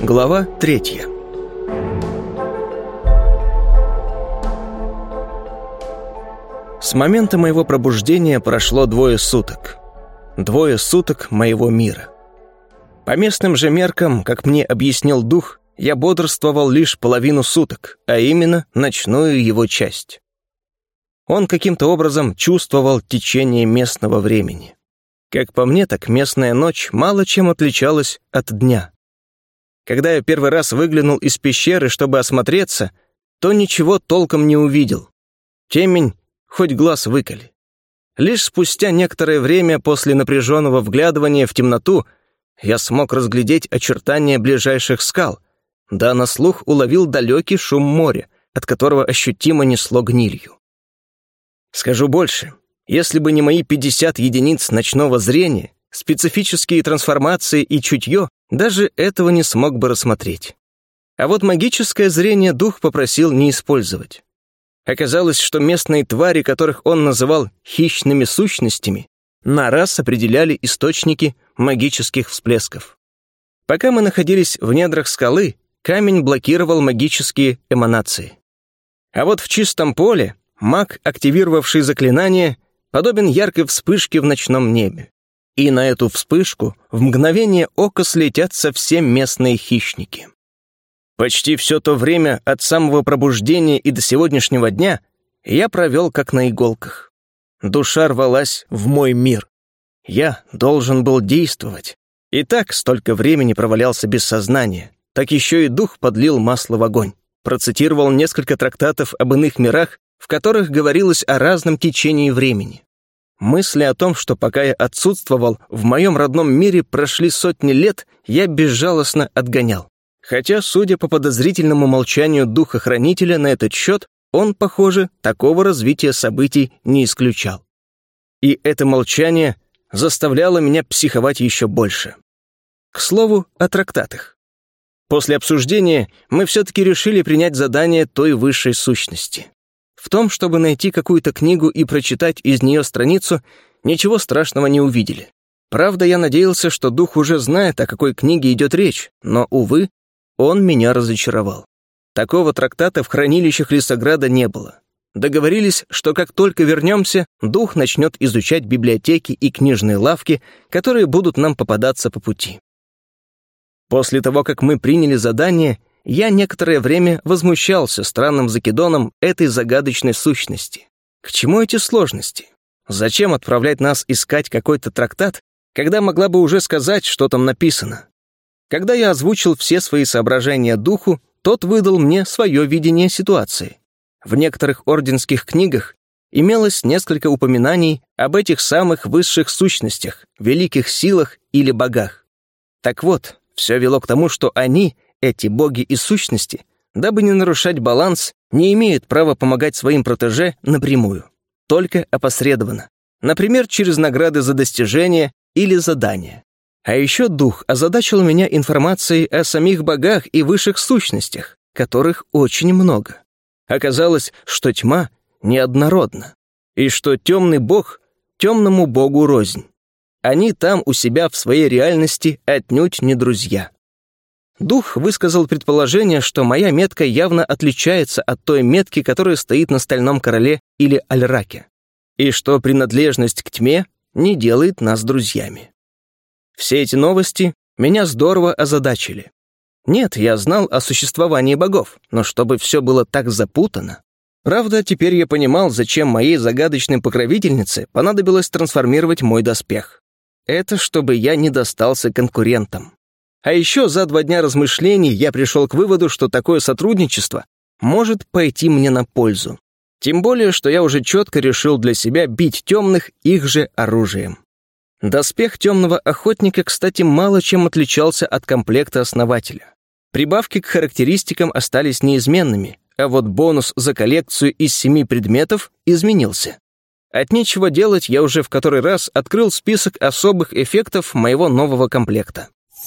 Глава 3. С момента моего пробуждения прошло 2 суток. 2 суток моего мира. По местным же меркам, как мне объяснил дух, я бодрствовал лишь половину суток, а именно ночную его часть. Он каким-то образом чувствовал течение местного времени. Как по мне, так местная ночь мало чем отличалась от дня. Когда я первый раз выглянул из пещеры, чтобы осмотреться, то ничего толком не увидел. Темень, хоть глаз выколи. Лишь спустя некоторое время после напряженного вглядывания в темноту я смог разглядеть очертания ближайших скал, да на слух уловил далекий шум моря, от которого ощутимо несло гнилью. Скажу больше, если бы не мои 50 единиц ночного зрения, специфические трансформации и чутье, даже этого не смог бы рассмотреть. А вот магическое зрение дух попросил не использовать. Оказалось, что местные твари, которых он называл хищными сущностями, на раз определяли источники магических всплесков. Пока мы находились в недрах скалы, камень блокировал магические эманации. А вот в чистом поле маг, активировавший заклинание, подобен яркой вспышке в ночном небе. И на эту вспышку в мгновение ока слетятся все местные хищники. Почти все то время от самого пробуждения и до сегодняшнего дня я провел как на иголках. Душа рвалась в мой мир. Я должен был действовать. И так столько времени провалялся без сознания, так еще и дух подлил масло в огонь. Процитировал несколько трактатов об иных мирах, в которых говорилось о разном течении времени. Мысли о том, что пока я отсутствовал, в моем родном мире прошли сотни лет, я безжалостно отгонял. Хотя, судя по подозрительному молчанию духа-хранителя на этот счет, он, похоже, такого развития событий не исключал. И это молчание заставляло меня психовать еще больше. К слову, о трактатах. После обсуждения мы все-таки решили принять задание той высшей сущности. В том, чтобы найти какую-то книгу и прочитать из нее страницу, ничего страшного не увидели. Правда, я надеялся, что дух уже знает, о какой книге идет речь, но, увы, он меня разочаровал. Такого трактата в хранилищах Лисограда не было. Договорились, что как только вернемся, дух начнет изучать библиотеки и книжные лавки, которые будут нам попадаться по пути. После того, как мы приняли задание, я некоторое время возмущался странным закидоном этой загадочной сущности. К чему эти сложности? Зачем отправлять нас искать какой-то трактат, когда могла бы уже сказать, что там написано? Когда я озвучил все свои соображения духу, тот выдал мне свое видение ситуации. В некоторых орденских книгах имелось несколько упоминаний об этих самых высших сущностях, великих силах или богах. Так вот, все вело к тому, что они, эти боги и сущности, дабы не нарушать баланс, не имеют права помогать своим протеже напрямую, только опосредованно, например, через награды за достижения или задания. А еще дух озадачил меня информацией о самих богах и высших сущностях, которых очень много. Оказалось, что тьма неоднородна, и что темный бог темному богу рознь. Они там у себя в своей реальности отнюдь не друзья. Дух высказал предположение, что моя метка явно отличается от той метки, которая стоит на Стальном Короле или Альраке, и что принадлежность к тьме не делает нас друзьями. Все эти новости меня здорово озадачили. Нет, я знал о существовании богов, но чтобы все было так запутано. Правда, теперь я понимал, зачем моей загадочной покровительнице понадобилось трансформировать мой доспех. Это чтобы я не достался конкурентам. А еще за 2 дня размышлений я пришел к выводу, что такое сотрудничество может пойти мне на пользу. Тем более, что я уже четко решил для себя бить темных их же оружием. Доспех темного охотника, кстати, мало чем отличался от комплекта основателя. Прибавки к характеристикам остались неизменными, а вот бонус за коллекцию из 7 предметов изменился. От нечего делать я уже в который раз открыл список особых эффектов моего нового комплекта.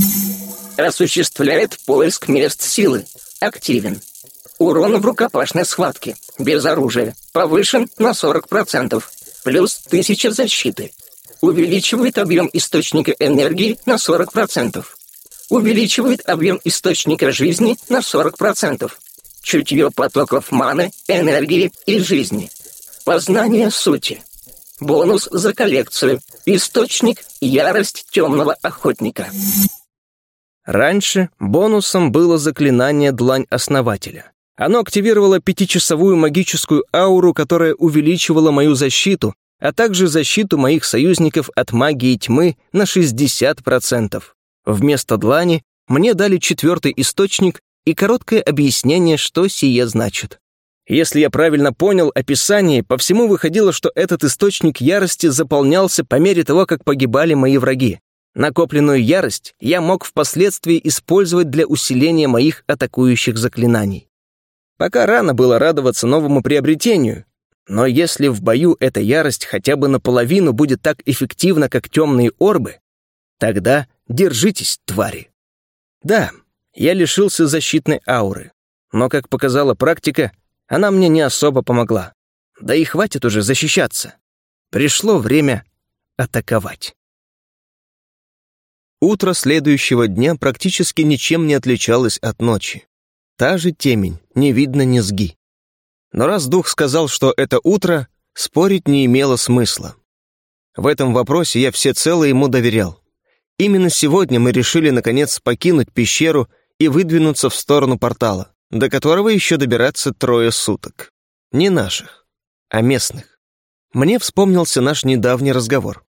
Осуществляет поиск мест силы. Активен. Урон в рукопашной схватке. Без оружия. Повышен на 40%. Плюс 1000 защиты. Увеличивает объем источника энергии на 40%. Увеличивает объем источника жизни на 40%. Чутье потоков маны, энергии и жизни. Познание сути. Бонус за коллекцию. Источник — ярость темного охотника. Раньше бонусом было заклинание «Длань Основателя». Оно активировало 5-часовую магическую ауру, которая увеличивала мою защиту, а также защиту моих союзников от магии тьмы на 60%. Вместо длани мне дали 4-й источник и короткое объяснение, что сие значит. Если я правильно понял описание, по всему выходило, что этот источник ярости заполнялся по мере того, как погибали мои враги. Накопленную ярость я мог впоследствии использовать для усиления моих атакующих заклинаний. Пока рано было радоваться новому приобретению, но если в бою эта ярость хотя бы наполовину будет так эффективна, как темные орбы, тогда держитесь, твари. Да, я лишился защитной ауры, но, как показала практика, она мне не особо помогла. Да и хватит уже защищаться. Пришло время атаковать. Утро следующего дня практически ничем не отличалось от ночи. Та же темень, не видно низги. Но раз дух сказал, что это утро, спорить не имело смысла. В этом вопросе я всецело ему доверял. Именно сегодня мы решили, наконец, покинуть пещеру и выдвинуться в сторону портала, до которого еще добираться 3 суток. Не наших, а местных. Мне вспомнился наш недавний разговор.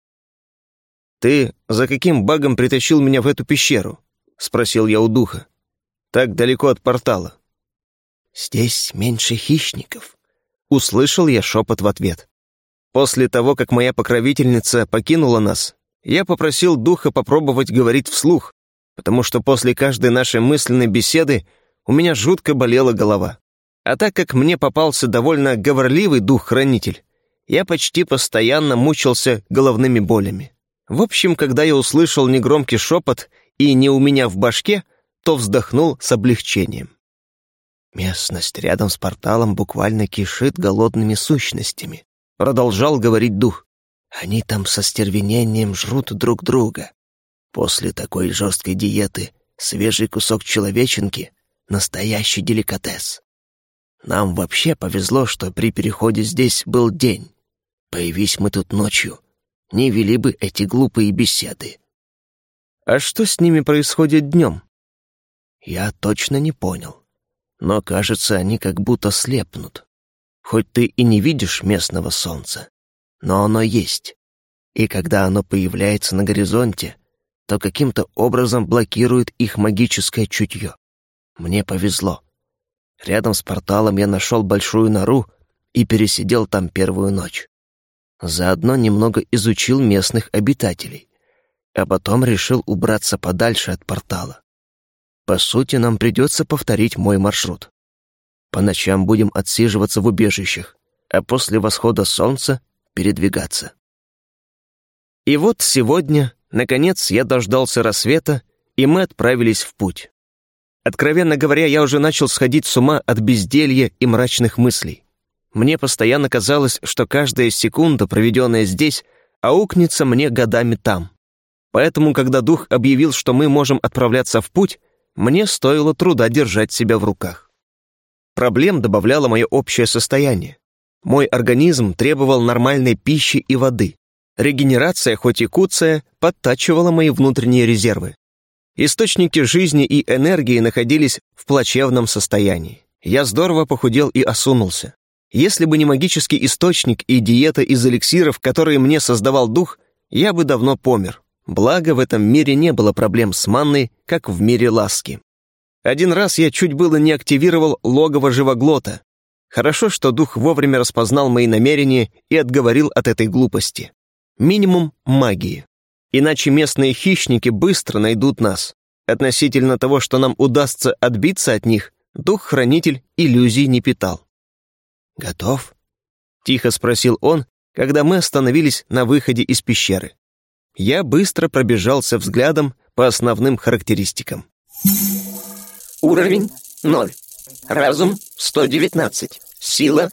«Ты за каким багом притащил меня в эту пещеру?» — спросил я у духа. «Так далеко от портала». «Здесь меньше хищников», — услышал я шепот в ответ. После того, как моя покровительница покинула нас, я попросил духа попробовать говорить вслух, потому что после каждой нашей мысленной беседы у меня жутко болела голова. А так как мне попался довольно говорливый дух-хранитель, я почти постоянно мучился головными болями. В общем, когда я услышал негромкий шепот и не у меня в башке, то вздохнул с облегчением. «Местность рядом с порталом буквально кишит голодными сущностями», — продолжал говорить дух. «Они там со стервенением жрут друг друга. После такой жесткой диеты свежий кусок человеченки — настоящий деликатес. Нам вообще повезло, что при переходе здесь был день. Появись мы тут ночью, не вели бы эти глупые беседы». «А что с ними происходит днем?» «Я точно не понял. Но, кажется, они как будто слепнут. Хоть ты и не видишь местного солнца, но оно есть. И когда оно появляется на горизонте, то каким-то образом блокирует их магическое чутье. Мне повезло. Рядом с порталом я нашел большую нору и пересидел там первую ночь. Заодно немного изучил местных обитателей, а потом решил убраться подальше от портала. По сути, нам придется повторить мой маршрут. По ночам будем отсиживаться в убежищах, а после восхода солнца передвигаться. И вот сегодня, наконец, я дождался рассвета, и мы отправились в путь. Откровенно говоря, я уже начал сходить с ума от безделья и мрачных мыслей. Мне постоянно казалось, что каждая секунда, проведенная здесь, аукнется мне годами там. Поэтому, когда дух объявил, что мы можем отправляться в путь, мне стоило труда держать себя в руках. Проблем добавляло мое общее состояние. Мой организм требовал нормальной пищи и воды. Регенерация, хоть и куцая, подтачивала мои внутренние резервы. Источники жизни и энергии находились в плачевном состоянии. Я здорово похудел и осунулся. Если бы не магический источник и диета из эликсиров, которые мне создавал дух, я бы давно помер. Благо, в этом мире не было проблем с манной, как в мире ласки. Один раз я чуть было не активировал логово живоглота. Хорошо, что дух вовремя распознал мои намерения и отговорил от этой глупости. Минимум магии. Иначе местные хищники быстро найдут нас. Относительно того, что нам удастся отбиться от них, дух-хранитель иллюзий не питал. «Готов?» — тихо спросил он, когда мы остановились на выходе из пещеры. Я быстро пробежался взглядом по основным характеристикам. Уровень 0. Разум 119. Сила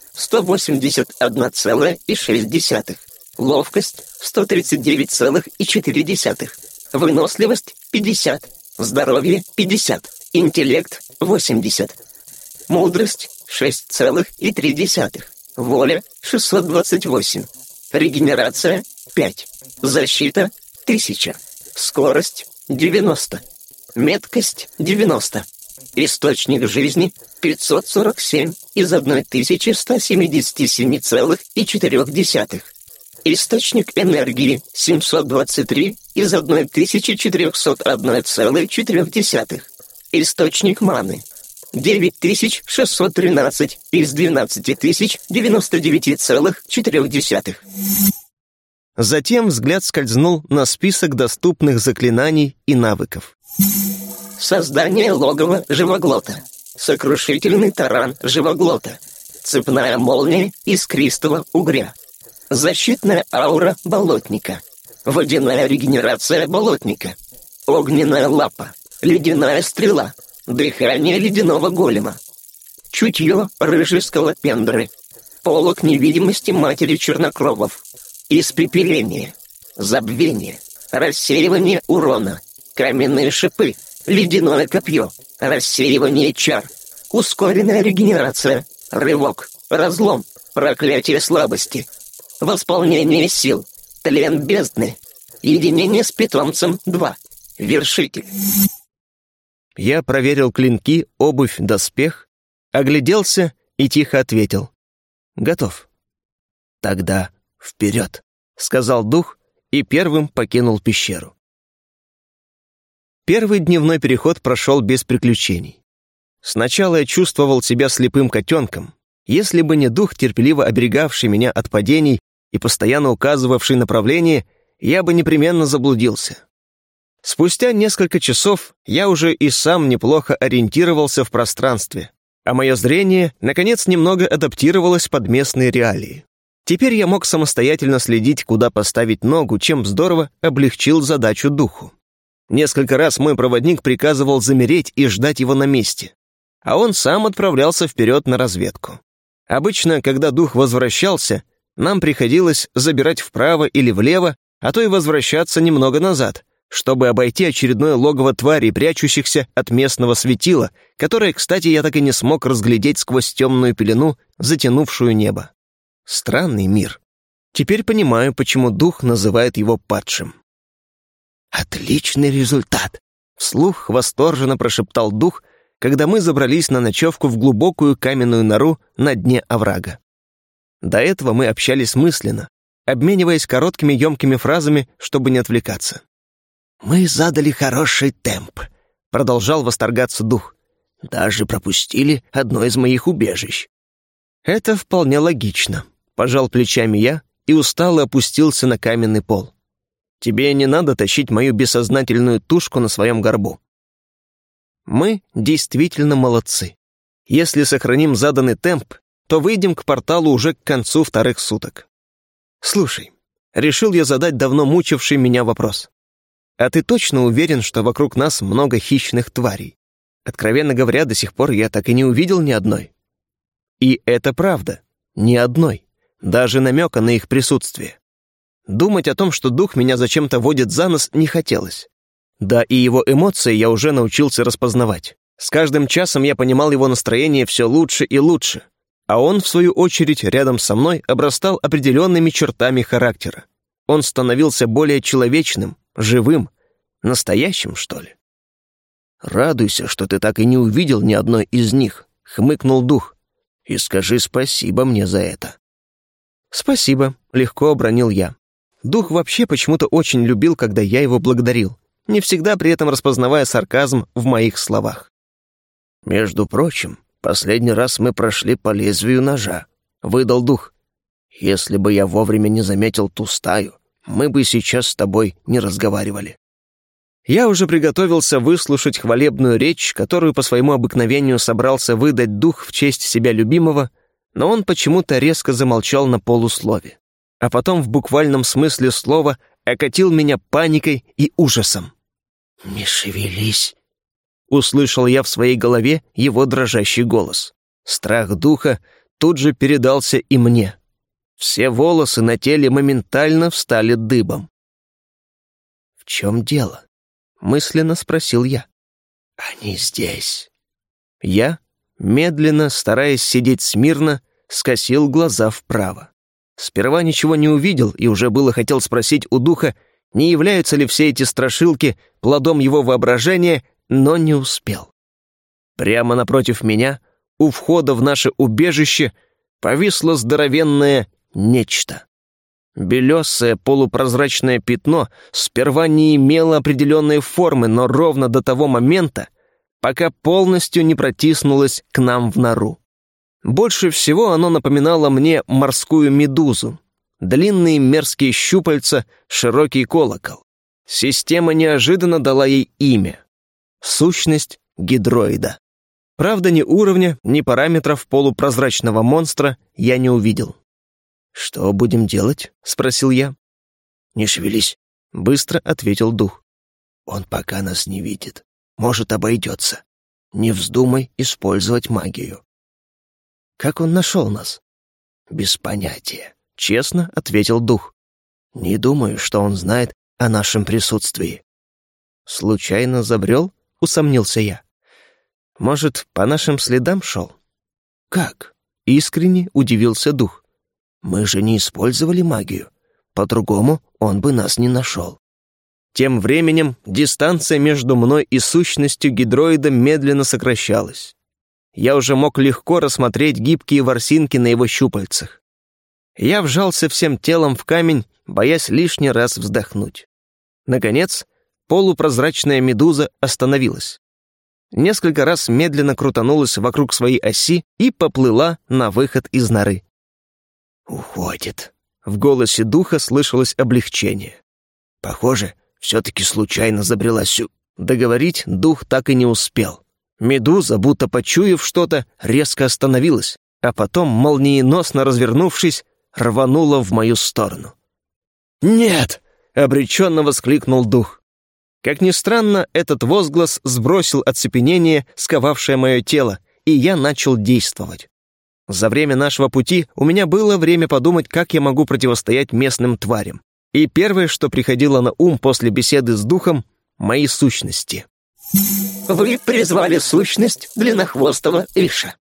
181,6. Ловкость 139,4. Выносливость 50. Здоровье 50. Интеллект 80. Мудрость 6,3. Воля 628. Регенерация 5. Защита 1000. Скорость 90. Меткость 90. Источник жизни 547 из 1177,4. Источник энергии 723 из 1401,4. Источник маны 9613 из 12099,4. Затем взгляд скользнул на список доступных заклинаний и навыков. Создание логова живоглота. Сокрушительный таран живоглота. Цепная молния искристого угря. Защитная аура болотника. Водяная регенерация болотника. Огненная лапа. Ледяная стрела. Дыхание ледяного голема. Чутье рыжей скалопендры. Полог невидимости матери чернокровов. Испепеление. Забвение. Рассеивание урона. Каменные шипы. Ледяное копье. Рассеивание чар. Ускоренная регенерация. Рывок. Разлом. Проклятие слабости. Восполнение сил. Тлен бездны. Единение с питомцем 2. Вершитель. Я проверил клинки, обувь, доспех, огляделся и тихо ответил: «Готов». «Тогда вперед», — сказал дух и первым покинул пещеру. Первый дневной переход прошел без приключений. Сначала я чувствовал себя слепым котенком. Если бы не дух, терпеливо оберегавший меня от падений и постоянно указывавший направление, я бы непременно заблудился. Спустя несколько часов я уже и сам неплохо ориентировался в пространстве, а мое зрение, наконец, немного адаптировалось под местные реалии. Теперь я мог самостоятельно следить, куда поставить ногу, чем здорово облегчил задачу духу. Несколько раз мой проводник приказывал замереть и ждать его на месте, а он сам отправлялся вперед на разведку. Обычно, когда дух возвращался, нам приходилось забирать вправо или влево, а то и возвращаться немного назад, чтобы обойти очередное логово тварей, прячущихся от местного светила, которое, кстати, я так и не смог разглядеть сквозь темную пелену, затянувшую небо. Странный мир. Теперь понимаю, почему дух называет его падшим. «Отличный результат!» — вслух восторженно прошептал дух, когда мы забрались на ночевку в глубокую каменную нору на дне оврага. До этого мы общались мысленно, обмениваясь короткими емкими фразами, чтобы не отвлекаться. «Мы задали хороший темп», — продолжал восторгаться дух. «Даже пропустили одно из моих убежищ». «Это вполне логично», — пожал плечами я и устало опустился на каменный пол. «Тебе не надо тащить мою бессознательную тушку на своем горбу». Мы действительно молодцы. Если сохраним заданный темп, то выйдем к порталу уже к концу вторых суток. Слушай, решил я задать давно мучивший меня вопрос. А ты точно уверен, что вокруг нас много хищных тварей? Откровенно говоря, до сих пор я так и не увидел ни одной. И это правда, ни одной, даже намека на их присутствие. Думать о том, что дух меня зачем-то водит за нос, не хотелось. Да и его эмоции я уже научился распознавать. С каждым часом я понимал его настроение все лучше и лучше, а он, в свою очередь, рядом со мной обрастал определенными чертами характера. Он становился более человечным, живым, настоящим, что ли. «Радуйся, что ты так и не увидел ни одной из них», — хмыкнул дух. «И скажи спасибо мне за это». «Спасибо», — легко обронил я. Дух вообще почему-то очень любил, когда я его благодарил, не всегда при этом распознавая сарказм в моих словах. «Между прочим, последний раз мы прошли по лезвию ножа», — выдал дух. «Если бы я вовремя не заметил ту стаю, мы бы сейчас с тобой не разговаривали». Я уже приготовился выслушать хвалебную речь, которую по своему обыкновению собрался выдать дух в честь себя любимого, но он почему-то резко замолчал на полуслове, а потом в буквальном смысле слова окатил меня паникой и ужасом. «Не шевелись», — услышал я в своей голове его дрожащий голос. Страх духа тут же передался и мне. Все волосы на теле моментально встали дыбом. «В чем дело? мысленно спросил я. «Они здесь». Я, медленно, стараясь сидеть смирно, скосил глаза вправо. Сперва ничего не увидел и уже было хотел спросить у духа, не являются ли все эти страшилки плодом его воображения, но не успел. Прямо напротив меня, у входа в наше убежище, повисло здоровенное нечто. Белесое полупрозрачное пятно сперва не имело определенной формы, но ровно до того момента, пока полностью не протиснулось к нам в нору. Больше всего оно напоминало мне морскую медузу. Длинные мерзкие щупальца, широкий колокол. Система неожиданно дала ей имя. Сущность гидроида. Правда, ни уровня, ни параметров полупрозрачного монстра я не увидел. «Что будем делать?» — спросил я. «Не шевелись», — быстро ответил дух. «Он пока нас не видит. Может, обойдется. Не вздумай использовать магию». «Как он нашел нас?» «Без понятия», — честно ответил дух. «Не думаю, что он знает о нашем присутствии». «Случайно забрел?» — усомнился я. «Может, по нашим следам шел?» «Как?» — искренне удивился дух. «Мы же не использовали магию. По-другому он бы нас не нашел». Тем временем дистанция между мной и сущностью гидроида медленно сокращалась. Я уже мог легко рассмотреть гибкие ворсинки на его щупальцах. Я вжался всем телом в камень, боясь лишний раз вздохнуть. Наконец, полупрозрачная медуза остановилась. Несколько раз медленно крутанулась вокруг своей оси и поплыла на выход из норы. «Уходит». В голосе духа слышалось облегчение. «Похоже, все-таки случайно забрела Договорить дух так и не успел. Медуза, будто почуяв что-то, резко остановилась, а потом, молниеносно развернувшись, рванула в мою сторону. «Нет!» — обреченно воскликнул дух. Как ни странно, этот возглас сбросил оцепенение, сковавшее мое тело, и я начал действовать. За время нашего пути у меня было время подумать, как я могу противостоять местным тварям. И первое, что приходило на ум после беседы с духом — мои сущности. «Вы призвали сущность длиннохвостого Иша».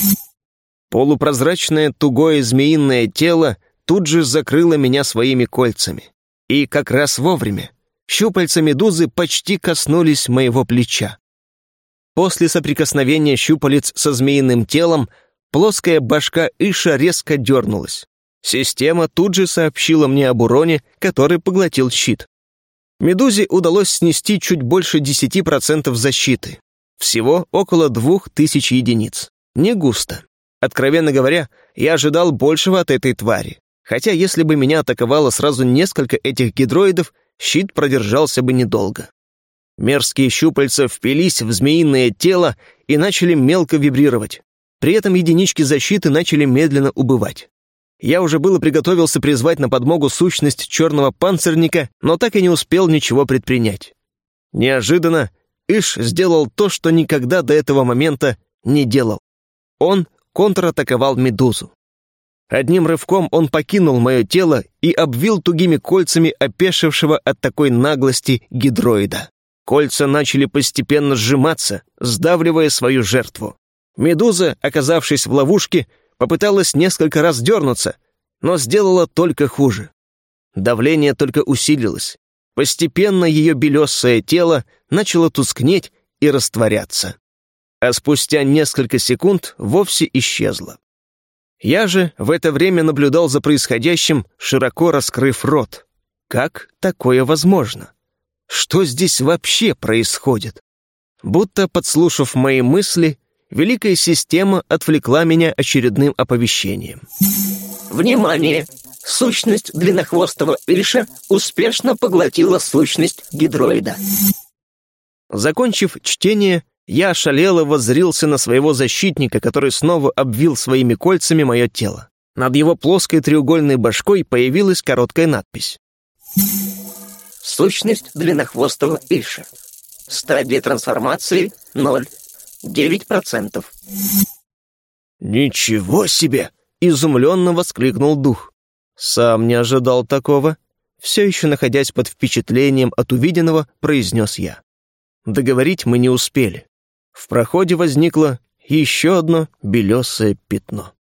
Полупрозрачное тугое змеиное тело тут же закрыло меня своими кольцами. И как раз вовремя. Щупальца медузы почти коснулись моего плеча. После соприкосновения щупалец со змеиным телом плоская башка Иша резко дернулась. Система тут же сообщила мне об уроне, который поглотил щит. Медузе удалось снести чуть больше 10% защиты. Всего около 2000 единиц. Не густо. Откровенно говоря, я ожидал большего от этой твари. Хотя если бы меня атаковало сразу несколько этих гидроидов, щит продержался бы недолго. Мерзкие щупальца впились в змеиное тело и начали мелко вибрировать. При этом единички защиты начали медленно убывать. Я уже было приготовился призвать на подмогу сущность черного панцирника, но так и не успел ничего предпринять. Неожиданно Иш сделал то, что никогда до этого момента не делал. Он контратаковал медузу. Одним рывком он покинул мое тело и обвил тугими кольцами опешившего от такой наглости гидроида. Кольца начали постепенно сжиматься, сдавливая свою жертву. Медуза, оказавшись в ловушке, попыталась несколько раз дернуться, но сделала только хуже. Давление только усилилось. Постепенно ее белесое тело начало тускнеть и растворяться. А спустя несколько секунд вовсе исчезло. Я же в это время наблюдал за происходящим, широко раскрыв рот. Как такое возможно? Что здесь вообще происходит? Будто подслушав мои мысли, великая система отвлекла меня очередным оповещением. «Внимание! Сущность длиннохвостого Иша успешно поглотила сущность гидроида». Закончив чтение, я ошалело воззрился на своего защитника, который снова обвил своими кольцами мое тело. Над его плоской треугольной башкой появилась короткая надпись. «Сущность длиннохвостого Иша. Стадия трансформации 0. 9%. «Ничего себе!» — изумленно воскликнул дух. «Сам не ожидал такого». Все еще находясь под впечатлением от увиденного, произнес я. договорить мы не успели. В проходе возникло еще одно белесое пятно.